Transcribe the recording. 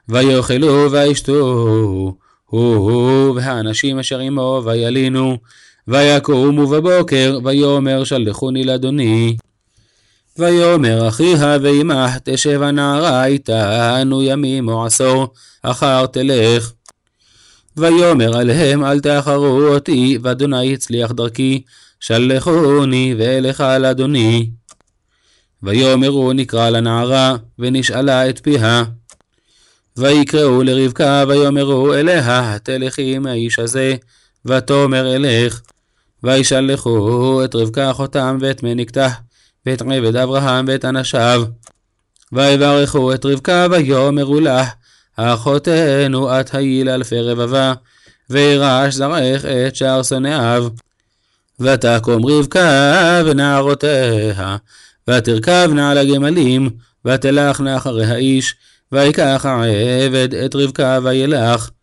ויאכלו וישתו הוא והאנשים אשר עמו וילינו. ויקומו בבוקר ויאמר שלחוני לאדוני. ויאמר אחיה ועמך תשב הנערה איתנו ימים או עשור אחר תלך. ויאמר עליהם אל תאחרו אותי ואדוני הצליח דרכי שלחוני ואלך על אדוני. ויאמרו נקרא לנערה ונשאלה את פיה. ויקראו לרבקה ויאמרו אליה התלכי עם האיש הזה ותאמר אלך. וישלחו את רבקה אחותם ואת מניקתה ואת עבד אברהם ואת אנשיו. ויברכו את רבקה ויאמרו לה אחותנו את היי אלפי רבבה וירש זרעך את שער שונאיו. ותקום רבקה ונערותיה ותרכבנה על הגמלים ותלכנה אחרי האיש ויקח העבד את רבקה וילך.